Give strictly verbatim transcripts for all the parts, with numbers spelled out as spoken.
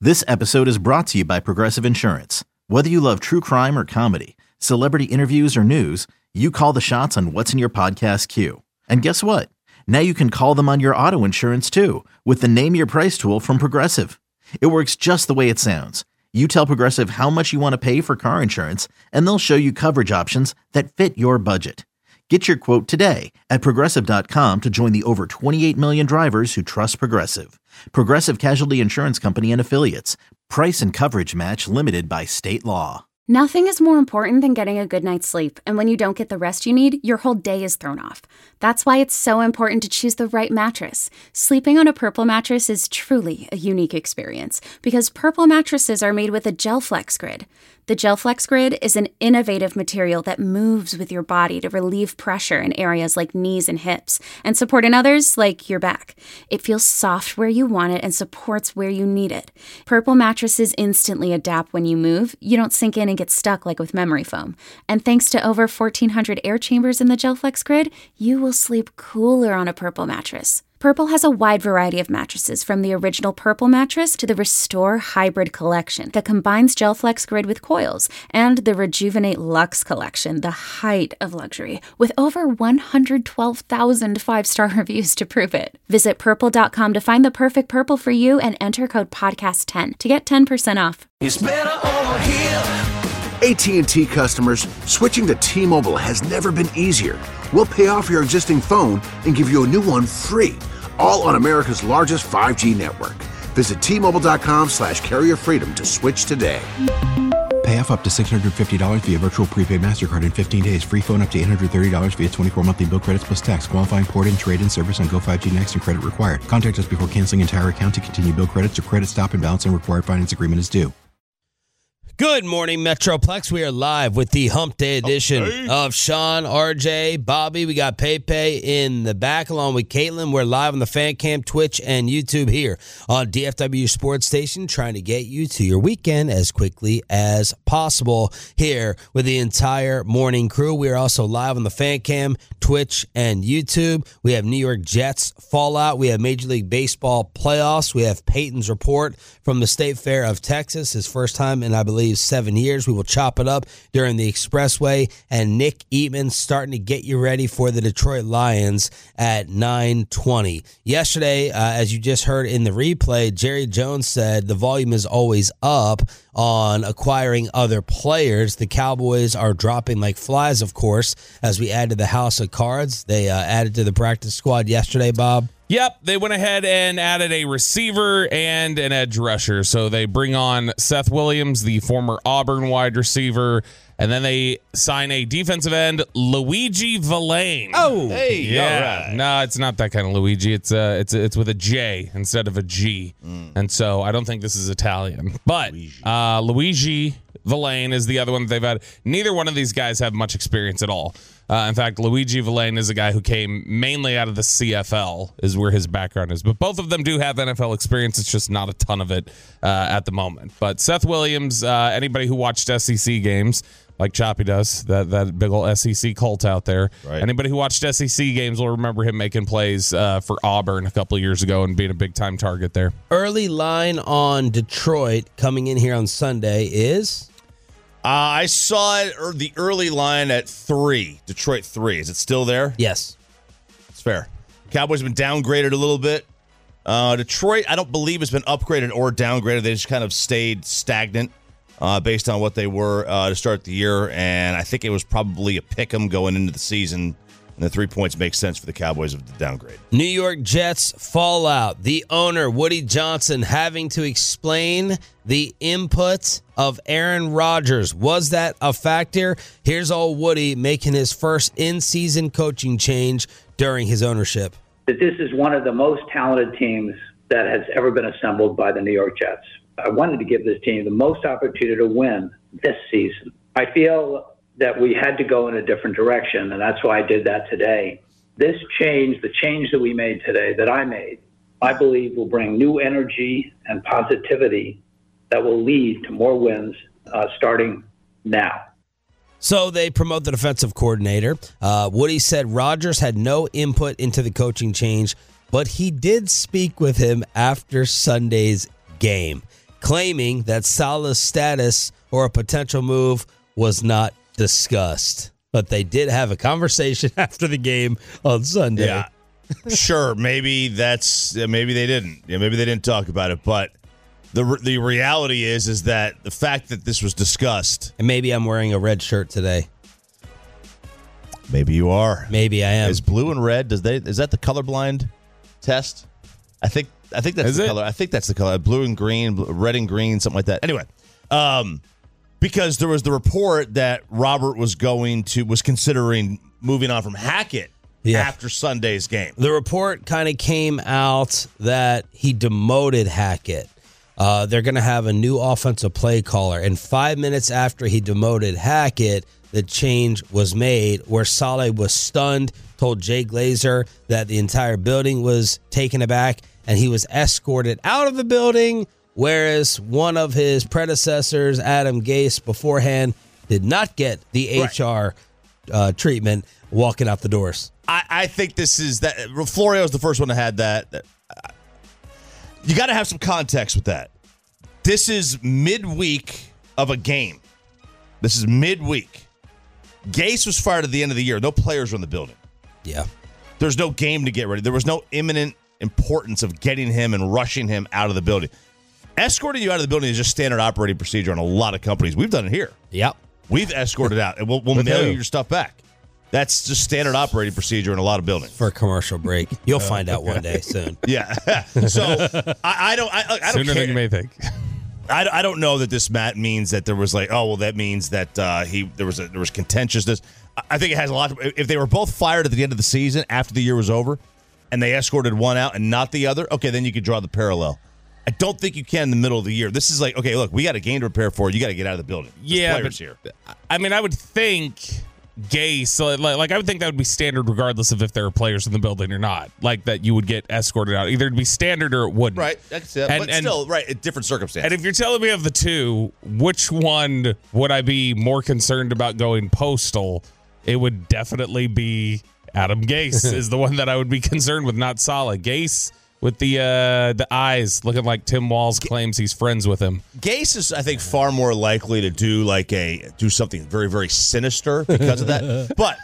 This episode is brought to you by Progressive Insurance. Whether you love true crime or comedy, celebrity interviews or news, you call the shots on what's in your podcast queue. And guess what? Now you can call them on your auto insurance too with the Name Your Price tool from Progressive. It works just the way it sounds. You tell Progressive how much you want to pay for car insurance, and they'll show you coverage options that fit your budget. Get your quote today at Progressive dot com to join the over twenty-eight million drivers who trust Progressive. Progressive Casualty Insurance Company and Affiliates. Price and coverage match limited by state law. Nothing is more important than getting a good night's sleep, and when you don't get the rest you need, your whole day is thrown off. That's why it's so important to choose the right mattress. Sleeping on a Purple mattress is truly a unique experience because Purple mattresses are made with a GelFlex Grid. The GelFlex Grid is an innovative material that moves with your body to relieve pressure in areas like knees and hips and support in others like your back. It feels soft where you want it and supports where you need it. Purple mattresses instantly adapt when you move. You don't sink in and get stuck like with memory foam. And thanks to over fourteen hundred air chambers in the GelFlex Grid, you will sleep cooler on a Purple mattress. Purple has a wide variety of mattresses, from the original Purple mattress to the Restore Hybrid collection that combines GelFlex Grid with coils, and the Rejuvenate Luxe collection, the height of luxury, with over one hundred twelve thousand five-star reviews to prove it. Visit purple dot com to find the perfect Purple for you and enter code podcast ten to get ten percent off. It's better over here. A T and T customers, switching to T-Mobile has never been easier. We'll pay off your existing phone and give you a new one free, all on America's largest five G network. Visit T Mobile dot com slash carrier freedom to switch today. Pay off up to six hundred fifty dollars via virtual prepaid MasterCard in fifteen days. Free phone up to eight hundred thirty dollars via twenty-four monthly bill credits plus tax. Qualifying port-in, trade-in service on Go five G Next and credit required. Contact us before canceling entire account to continue bill credits or credit stop and balance and required finance agreement is due. Good morning, Metroplex. We are live with the Hump Day edition okay. of Sean, R J, Bobby. We got Pepe in the back along with Caitlin. We're live on the Fan Cam, Twitch, and YouTube here on D F W Sports Station, trying to get you to your weekend as quickly as possible here with the entire morning crew. We are also live on the Fan Cam, Twitch, and YouTube. We have New York Jets fallout. We have Major League Baseball playoffs. We have Peyton's report from the State Fair of Texas, his first time in, I believe, seven years. We will chop it up during the Expressway, and Nick Eatman starting to get you ready for the Detroit Lions at nine twenty. Yesterday, uh, as you just heard in the replay, Jerry Jones said the volume is always up on acquiring other players. The Cowboys are dropping like flies, of course, as we add to the house of cards. They uh, added to the practice squad yesterday, Bob. Yep, they went ahead and added a receiver and an edge rusher. So they bring on Seth Williams, the former Auburn wide receiver, and then they sign a defensive end, Luigi Villain. Oh, hey, yeah. right. No, it's not that kind of Luigi. It's uh, it's it's with a J instead of a G. Mm. And so I don't think this is Italian. But Luigi, uh, Luigi Villain is the other one that they've had. Neither one of these guys have much experience at all. Uh, in fact, Luigi Villain is a guy who came mainly out of the C F L, is where his background is. But both of them do have N F L experience. It's just not a ton of it uh, at the moment. But Seth Williams, uh, anybody who watched S E C games, like Choppy does, that, that big old S E C cult out there. Right. Anybody who watched S E C games will remember him making plays uh, for Auburn a couple of years ago and being a big-time target there. Early line on Detroit coming in here on Sunday is... Uh, I saw it, or the early line at three. Detroit three. Is it still there? Yes. It's fair. Cowboys have been downgraded a little bit. Uh, Detroit, I don't believe, has been upgraded or downgraded. They just kind of stayed stagnant uh, based on what they were uh, to start the year. And I think it was probably a pick 'em going into the season. And the three points make sense for the Cowboys of the downgrade. New York Jets fallout. The owner, Woody Johnson, having to explain the input of Aaron Rodgers. Was that a factor? Here's old Woody making his first in-season coaching change during his ownership. This is one of the most talented teams that has ever been assembled by the New York Jets. I wanted to give this team the most opportunity to win this season. I feel that we had to go in a different direction, and that's why I did that today. This change, the change that we made today, that I made, I believe will bring new energy and positivity that will lead to more wins uh, starting now. So they promote the defensive coordinator. Uh, Woody said Rodgers had no input into the coaching change, but he did speak with him after Sunday's game. claiming that Salah's status or a potential move was not discussed. But they did have a conversation after the game on Sunday. Yeah, sure. Maybe that's maybe they didn't. Yeah, maybe they didn't talk about it. But the the reality is is that the fact that this was discussed. And maybe I'm wearing a red shirt today. Maybe you are. Maybe I am. Is blue and red? Does they? Is that the colorblind test? I think. I think that's is the it? color. I think that's the color. Blue and green, red and green, something like that. Anyway, um, because there was the report that Robert was going to was considering moving on from Hackett Yeah. after Sunday's game. The report kind of came out that he demoted Hackett. Uh, they're going to have a new offensive play caller. And five minutes after he demoted Hackett, the change was made where Saleh was stunned, told Jay Glazer that the entire building was taken aback, and he was escorted out of the building, whereas one of his predecessors, Adam Gase, beforehand did not get the H R uh, treatment walking out the doors. I, I think this is that. Florio is the first one that had that. You got to have some context with that. This is midweek of a game. This is midweek. Gase was fired at the end of the year. No players were in the building. Yeah. There's no game to get ready. There was no imminent importance of getting him and rushing him out of the building. Escorting you out of the building is just standard operating procedure on a lot of companies. We've done it here. Yep. We've escorted out, and we'll, we'll mail you your stuff back. That's just standard operating procedure in a lot of buildings. For a commercial break. You'll find out one day soon. Yeah. So I, I don't. I, I don't Sooner care. than you may think. I, I don't know that this Matt means that there was like, oh well, that means that uh, he there was a, there was contentiousness. I think it has a lot. To, if they were both fired at the end of the season after the year was over, and they escorted one out and not the other, okay, then you could draw the parallel. I don't think you can in the middle of the year. This is like, okay, look, we got a game to prepare for. You got to get out of the building. There's Yeah, players but, here. I mean, I would think Gase, so like, like I would think that would be standard regardless of if there are players in the building or not. Like that you would get escorted out. Either it'd be standard or it wouldn't. Right, I can see that. And- but and- still, right, a different circumstance. And if you're telling me of the two, which one would I be more concerned about going postal? It would definitely be Adam Gase is the one that I would be concerned with, not Saleh. Gase with the uh, the eyes looking like Tim Walz claims he's friends with him. Gase is, I think, far more likely to do like a do something very, very sinister because of that. But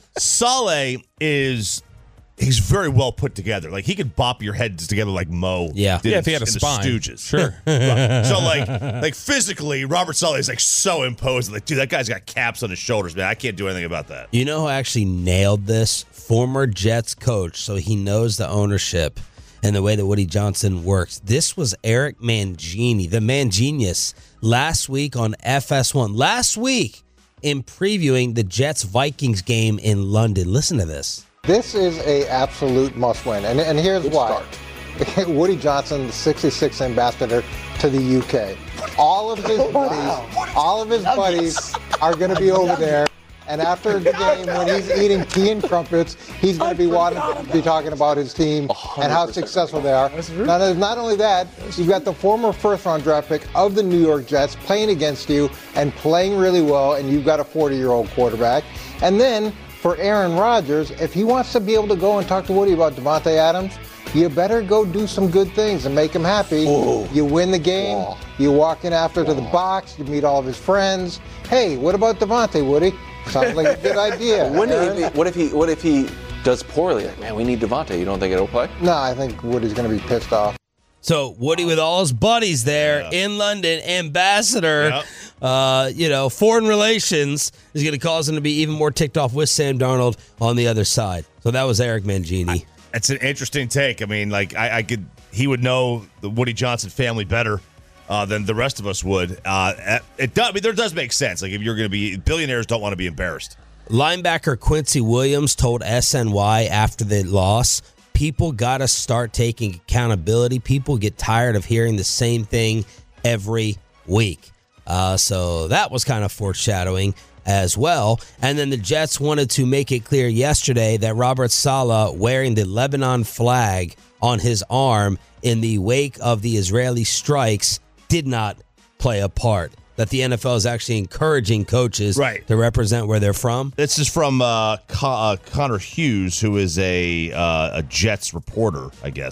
Saleh is he's very well put together. Like he could bop your heads together like Mo. Yeah. did Yeah, if he had a in the spine. Stooges. Sure. Right. So like like physically, Robert Saleh is like so imposing. Like, dude, that guy's got caps on his shoulders, man. I can't do anything about that. You know who actually nailed this? Former Jets coach, so he knows the ownership and the way that Woody Johnson works. This was Eric Mangini, the man genius, last week on F S one. Last week in previewing the Jets-Vikings game in London. Listen to this. This is a absolute must-win, and, and here's why. Woody Johnson, the sixty-six ambassador to the U K. All of his buddies, all of his buddies are going to be over there. And after the game, when he's eating tea and crumpets, he's going to be wanting to be talking about his team and how successful they are. Now, not only that, you've got the former first-round draft pick of the New York Jets playing against you and playing really well, and you've got a forty-year-old quarterback. And then for Aaron Rodgers, if he wants to be able to go and talk to Woody about Davante Adams, you better go do some good things and make him happy. Ooh. You win the game, wow. You walk in after wow. to the box, you meet all of his friends. Hey, what about Davante, Woody? Sounds like a good idea. What if, what if he what if he does poorly? Like, man, we need Davante. You don't think it'll play? No, I think Woody's going to be pissed off. So Woody with all his buddies there yeah. in London, ambassador, yep. uh, you know, foreign relations is going to cause him to be even more ticked off with Sam Darnold on the other side. So that was Eric Mangini. It's an interesting take. I mean, like I, I could, he would know the Woody Johnson family better uh, than the rest of us would. Uh, it does. I mean, there does make sense. Like if you're going to be, billionaires don't want to be embarrassed. Linebacker Quincy Williams told S N Y after the loss, people got to start taking accountability. People get tired of hearing the same thing every week. Uh, so that was kind of foreshadowing as well. And then the Jets wanted to make it clear yesterday that Robert Saleh wearing the Lebanon flag on his arm in the wake of the Israeli strikes did not play a part. That the N F L is actually encouraging coaches right. to represent where they're from. This is from uh, Con- uh, Connor Hughes, who is a uh, a Jets reporter, I guess.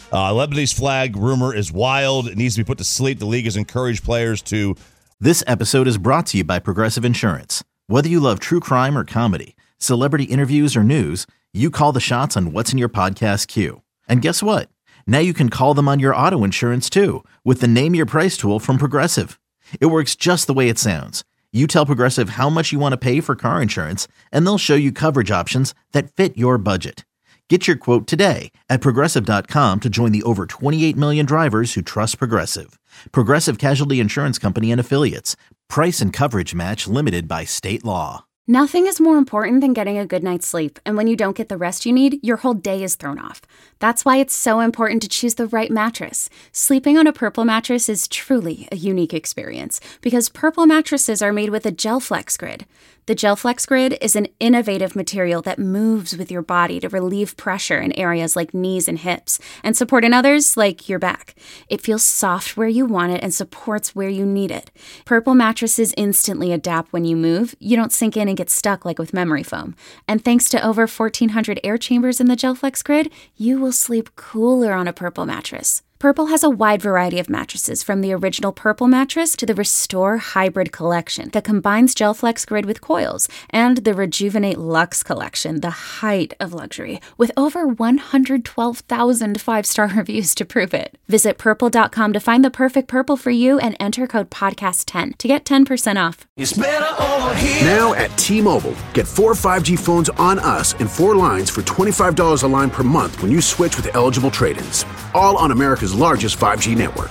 Uh, Lebanese flag rumor is wild. It needs to be put to sleep. The league has encouraged players to. This episode is brought to you by Progressive Insurance. Whether you love true crime or comedy, celebrity interviews or news, you call the shots on what's in your podcast queue. And guess what? Now you can call them on your auto insurance too with the Name Your Price tool from Progressive. It works just the way it sounds. You tell Progressive how much you want to pay for car insurance, and they'll show you coverage options that fit your budget. Get your quote today at Progressive dot com to join the over twenty-eight million drivers who trust Progressive. Progressive Casualty Insurance Company and Affiliates. Price and coverage match limited by state law. Nothing is more important than getting a good night's sleep, and when you don't get the rest you need, your whole day is thrown off. That's why it's so important to choose the right mattress. Sleeping on a Purple mattress is truly a unique experience because Purple mattresses are made with a GelFlex Grid. The GelFlex Grid is an innovative material that moves with your body to relieve pressure in areas like knees and hips and support in others like your back. It feels soft where you want it and supports where you need it. Purple mattresses instantly adapt when you move. You don't sink in and get stuck like with memory foam. And thanks to over fourteen hundred air chambers in the GelFlex Grid, you will sleep cooler on a Purple mattress. Purple has a wide variety of mattresses, from the original Purple mattress to the Restore Hybrid collection that combines GelFlex Grid with coils, and the Rejuvenate Luxe collection, the height of luxury, with over one hundred twelve thousand five-star reviews to prove it. Visit purple dot com to find the perfect Purple for you and enter code podcast ten to get ten percent off. It's better over here. Now at T-Mobile, get four five G phones on us and four lines for twenty-five dollars a line per month when you switch with eligible trade-ins. All on America's largest five G network.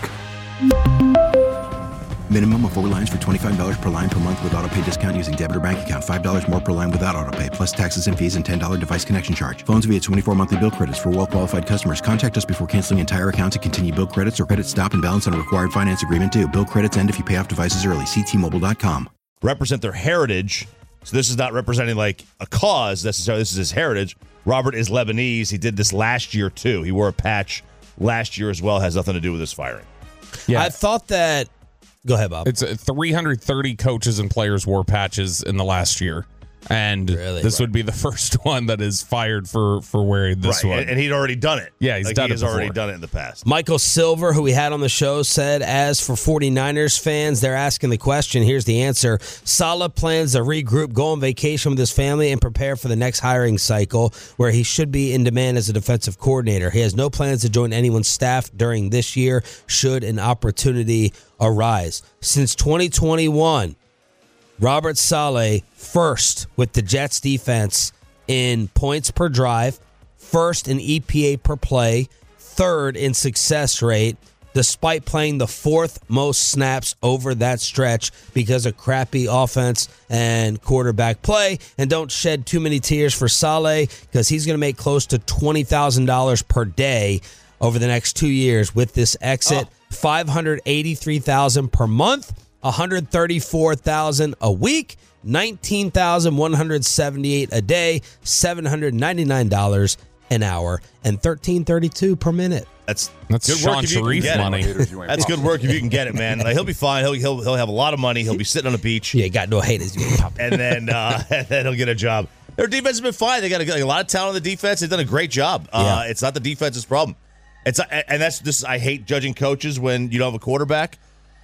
Minimum of four lines for twenty-five dollars per line per month with autopay discount using debit or bank account. five dollars more per line without autopay, plus taxes and fees and ten dollars device connection charge. Phones via twenty-four monthly bill credits for well-qualified customers. Contact us before canceling entire account to continue bill credits or credit stop and balance on a required finance agreement due. Bill credits end if you pay off devices early. See T Mobile dot com. Represent their heritage. So this is not representing like a cause necessarily. This is his heritage. Robert is Lebanese. He did this last year too. He wore a patch last year as well. Has nothing to do with his firing. Yeah, I thought that. Go ahead, Bob. It's uh, three hundred thirty coaches and players wore patches in the last year, and Really? this Right. would be the first one that is fired for for wearing this Right, one. and, and he'd already done it. Yeah, he's like done he it has already before. done it in the past. Michael Silver, who we had on the show, said, as for 49ers fans, they're asking the question. Here's the answer. Saleh plans to regroup, go on vacation with his family, and prepare for the next hiring cycle where he should be in demand as a defensive coordinator. He has no plans to join anyone's staff during this year should an opportunity arise. Since twenty twenty-one, Robert Saleh first with the Jets defense in points per drive, first in E P A per play, third in success rate, despite playing the fourth most snaps over that stretch because of crappy offense and quarterback play. And don't shed too many tears for Saleh because he's going to make close to twenty thousand dollars per day over the next two years with this exit. Oh. five hundred eighty-three thousand dollars per month, one hundred thirty-four thousand dollars a week, nineteen thousand one hundred seventy-eight dollars a day, seven hundred ninety-nine dollars an hour, and thirteen thirty-two per minute. That's That's good Sean work if you can Sharif get it. money. That's good work if you can get it, man. Like, he'll be fine. He'll, he'll he'll have a lot of money. He'll be sitting on a beach, Yeah, got no haters. and then uh, and then he'll get a job. Their defense has been fine. They got a, a lot of talent on the defense. They've done a great job. Uh, Yeah. It's not the defense's problem. It's and that's this. I hate judging coaches when you don't have a quarterback.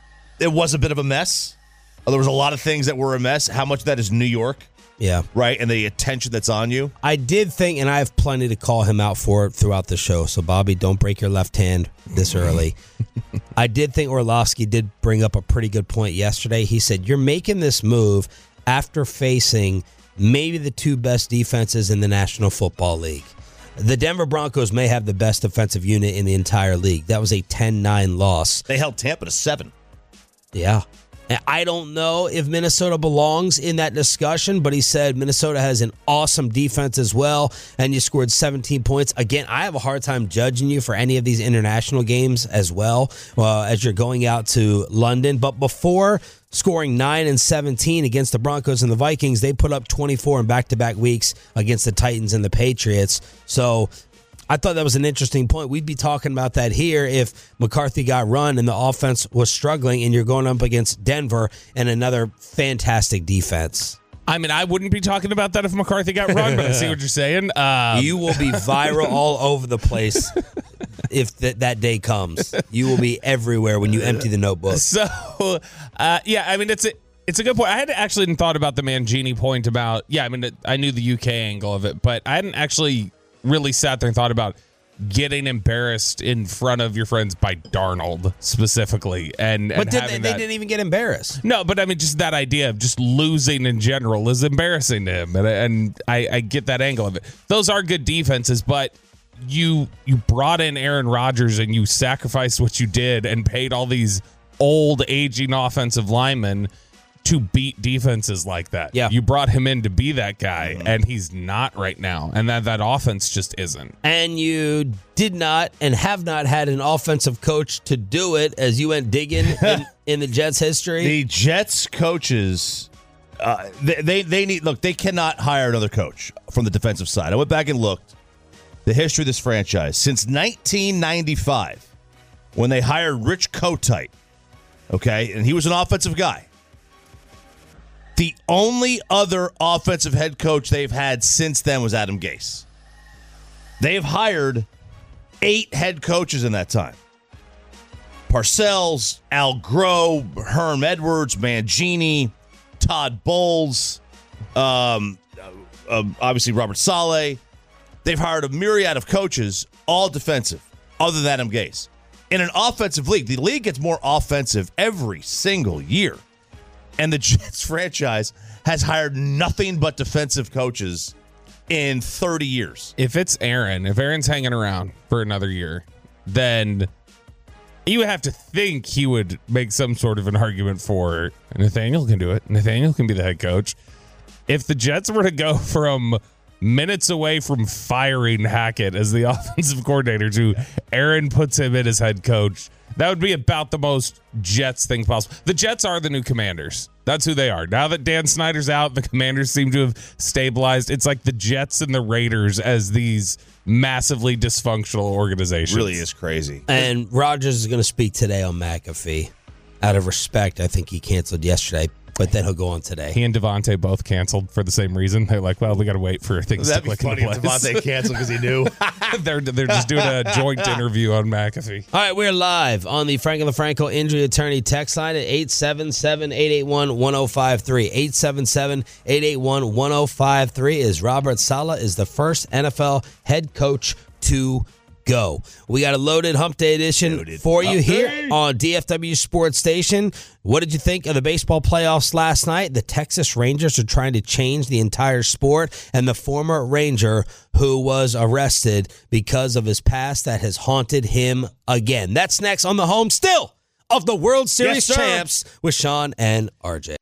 It was a bit of a mess. There was a lot of things that were a mess. How much of that is New York, Yeah. right? And the attention that's on you. I did think, and I have plenty to call him out for throughout the show. So, Bobby, don't break your left hand this early. I did think Orlovsky did bring up a pretty good point yesterday. He said, you're making this move after facing maybe the two best defenses in the National Football League. The Denver Broncos may have the best defensive unit in the entire league. That was a ten nine loss. They held Tampa to seven. Yeah. And I don't know if Minnesota belongs in that discussion, but he said Minnesota has an awesome defense as well, and you scored seventeen points. Again, I have a hard time judging you for any of these international games as well uh, as you're going out to London. But before scoring nine and seventeen against the Broncos and the Vikings, they put up twenty-four in back-to-back weeks against the Titans and the Patriots. So I thought that was an interesting point. We'd be talking about that here if McCarthy got run and the offense was struggling and you're going up against Denver and another fantastic defense. I mean, I wouldn't be talking about that if McCarthy got run, but I see what you're saying. Um, You will be viral all over the place if th- that day comes. You will be everywhere when you empty the notebook. So, uh, yeah, I mean, it's a, it's a good point. I had actually thought about the Mangini point about, yeah, I mean, I knew the U K angle of it, but I hadn't actually really sat there and thought about getting embarrassed in front of your friends by Darnold specifically. And, but and did having they, that, they didn't even get embarrassed. No, but I mean, just that idea of just losing in general is embarrassing to him. And, and I, I get that angle of it. Those are good defenses, but you you brought in Aaron Rodgers and you sacrificed what you did and paid all these old, aging offensive linemen to beat defenses like that. Yeah. You brought him in to be that guy, and he's not right now. And that, that offense just isn't. And you did not and have not had an offensive coach to do it as you went digging in, in the Jets' history. The Jets coaches, uh, they, they they need look. They cannot hire another coach from the defensive side. I went back and looked the history of this franchise since nineteen ninety-five, when they hired Rich Kotite. Okay, and he was an offensive guy. The only other offensive head coach they've had since then was Adam Gase. They've hired eight head coaches in that time. Parcells, Al Groh, Herm Edwards, Mangini, Todd Bowles, um, uh, obviously Robert Saleh. They've hired a myriad of coaches, all defensive, other than Adam Gase. In an offensive league, the league gets more offensive every single year. And the Jets franchise has hired nothing but defensive coaches in thirty years. If it's Aaron, if Aaron's hanging around for another year, then you would have to think he would make some sort of an argument for Nathaniel can do it. Nathaniel can be the head coach. If the Jets were to go from minutes away from firing Hackett as the offensive coordinator to Aaron puts him in as head coach, that would be about the most Jets thing possible. The Jets are the new Commanders. That's who they are. Now that Dan Snyder's out, the Commanders seem to have stabilized. It's like the Jets and the Raiders as these massively dysfunctional organizations. It really is crazy. And Rodgers is going to speak today on McAfee. Out of respect, I think he canceled yesterday, but then he'll go on today. He and Devontae both canceled for the same reason. They're like, well, we got to wait for things That'd to click be funny into if place. Devontae canceled because he knew. they're they're just doing a joint interview on McAfee. All right, we're live on the Frank and LaFranco Injury Attorney text line at eight seven seven, eight eight one, one oh five three. eight seven seven, eight eight one, one oh five three is Robert Saleh is the first N F L head coach to go. We got a loaded Hump Day edition loaded. for you Hump here Day. on D F W Sports Station. What did you think of the baseball playoffs last night? The Texas Rangers are trying to change the entire sport, and the former Ranger who was arrested because of his past that has haunted him again. That's next on the home still of the World Series yes, champs with Sean and R J.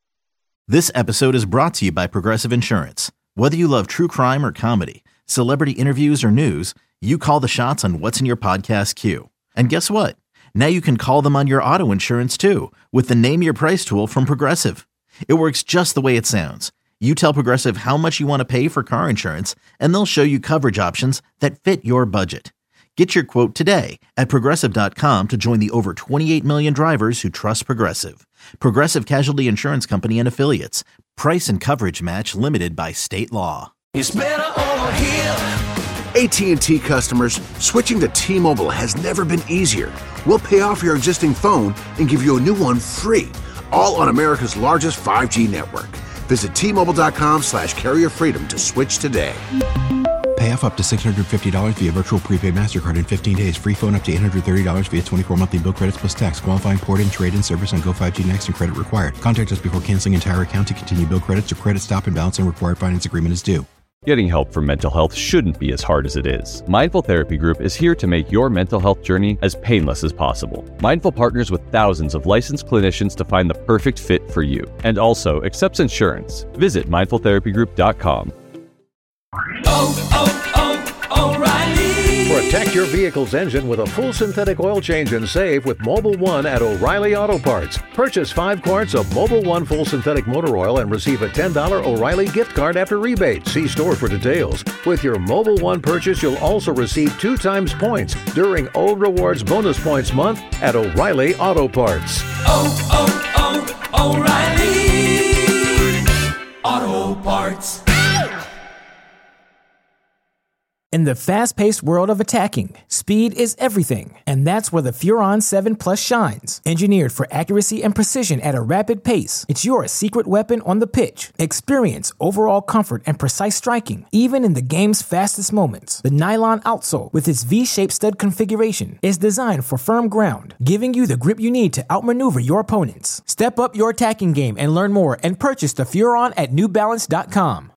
This episode is brought to you by Progressive Insurance. Whether you love true crime or comedy, celebrity interviews or news, you call the shots on what's in your podcast queue. And guess what? Now you can call them on your auto insurance too with the Name Your Price tool from Progressive. It works just the way it sounds. You tell Progressive how much you want to pay for car insurance, and they'll show you coverage options that fit your budget. Get your quote today at Progressive dot com to join the over twenty-eight million drivers who trust Progressive. Progressive Casualty Insurance Company and Affiliates. Price and coverage match limited by state law. It's better over here. A T and T customers, switching to T-Mobile has never been easier. We'll pay off your existing phone and give you a new one free, all on America's largest five G network. Visit T Mobile dot com slash carrier freedom to switch today. Pay off up to six hundred fifty dollars via virtual prepaid MasterCard in fifteen days. Free phone up to eight hundred thirty dollars via twenty-four monthly bill credits plus tax. Qualifying port-in, trade-in service on Go five G Next and credit required. Contact us before canceling entire account to continue bill credits or credit stop and balance and required finance agreement is due. Getting help for mental health shouldn't be as hard as it is. Mindful Therapy Group is here to make your mental health journey as painless as possible. Mindful partners with thousands of licensed clinicians to find the perfect fit for you, and also accepts insurance. Visit mindful therapy group dot com. Oh, oh, oh, O'Reilly. Protect your vehicle's engine with a full synthetic oil change and save with Mobil one at O'Reilly Auto Parts. Purchase five quarts of Mobil one full synthetic motor oil and receive a ten dollars O'Reilly gift card after rebate. See store for details. With your Mobil one purchase, you'll also receive two times points during O Rewards Bonus Points Month at O'Reilly Auto Parts. Oh, oh, oh, O'Reilly Auto Parts. In the fast-paced world of attacking, speed is everything, and that's where the Furon seven Plus shines. Engineered for accuracy and precision at a rapid pace, it's your secret weapon on the pitch. Experience overall comfort and precise striking, even in the game's fastest moments. The nylon outsole, with its V-shaped stud configuration, is designed for firm ground, giving you the grip you need to outmaneuver your opponents. Step up your attacking game and learn more and purchase the Furon at New Balance dot com.